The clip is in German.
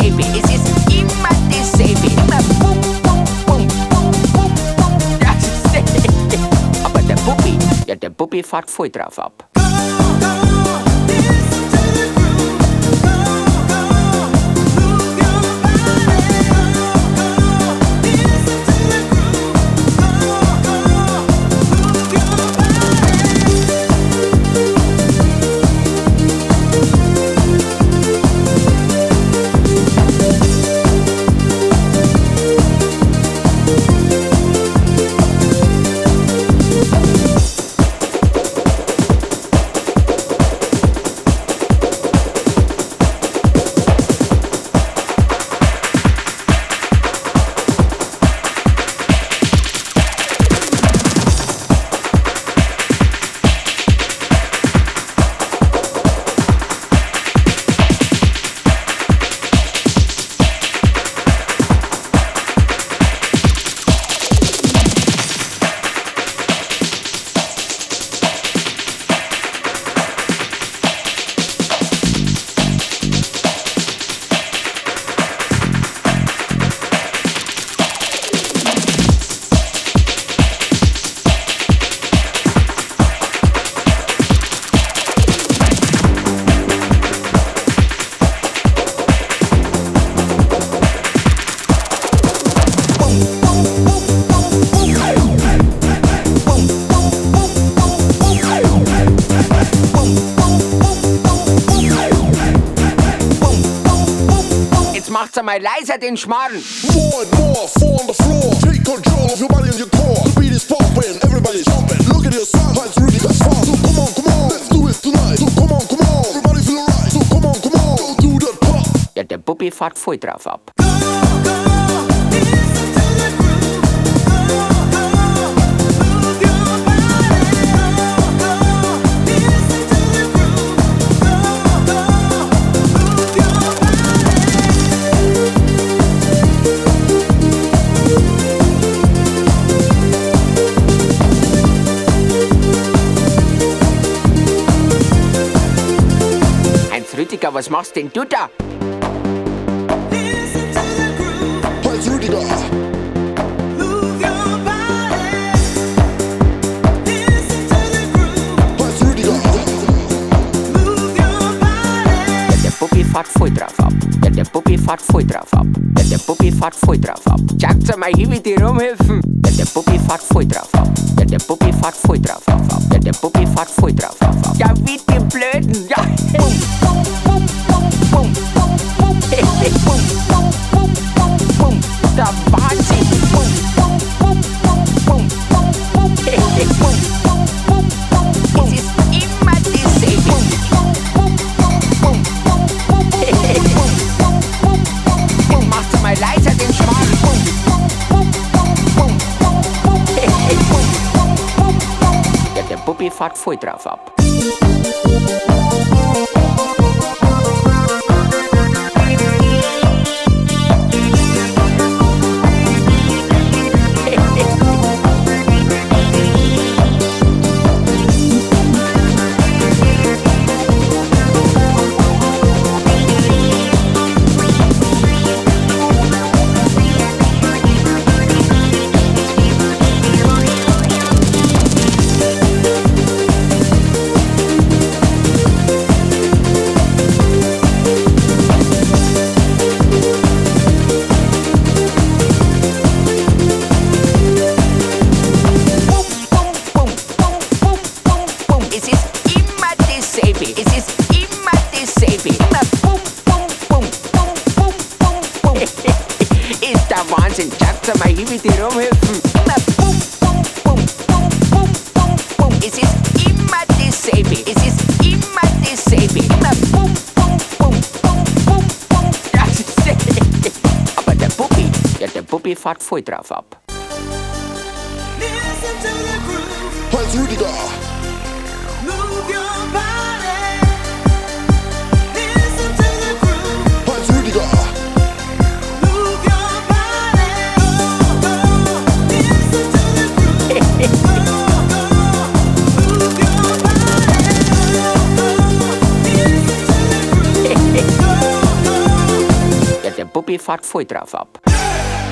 dasselbe, es ist immer dasselbe. Immer bum, bum, bum, bum, bum, bum. Aber der Bubbi, ja, der Bubbi fährt voll drauf ab. Macht's einmal leiser, den Schmarrn. More and more, four on the floor. Take control of your body and your core. The beat is popping, everybody's jumping. Look at your son, it's really that's fun. So come on, let's do it tonight. So come on, everybody feel alright. So come on, go do that pop. Ja, der Bubbi fährt voll drauf ab. Rüdiger, was machst denn du da? Heinz Rüdiger. Heinz Rüdiger. Ja, der Bubbi fährt voll drauf ab. Ja, der Bubbi fährt voll drauf ab. Ja, der Bubbi fährt voll drauf ab. Schaut's einmal hin, wie die rumhelfen. Ja, der Bubbi fährt voll drauf ab. Ja, der Bubbi fährt voll drauf ab. Ja, der Bubbi fährt voll drauf ab. Ja, wie die Blöden. Ja. Der Wahnsinn! Es ist immer dasselbe. Macht's mal leiser, den Schmarrn. Ja, der Bubbi fährt voll drauf ab. Wahnsinn, schaut mal hin, wie die rumhüpfen. Immer bum, bum, bum, bum, bum, bum, bum. Es ist immer dasselbe, es ist immer dasselbe. Immer bum, bum, bum, bum, bum, bum. Aber der Bubbi, ja, der Bubbi fährt voll drauf ab. Heinz Rüdiger. Move your body. Listen to the groove. Heinz Rüdiger. Move your body. Listen to the groove. Move your body. Listen to the groove. Ja, der der Bobby fährt voll drauf ab.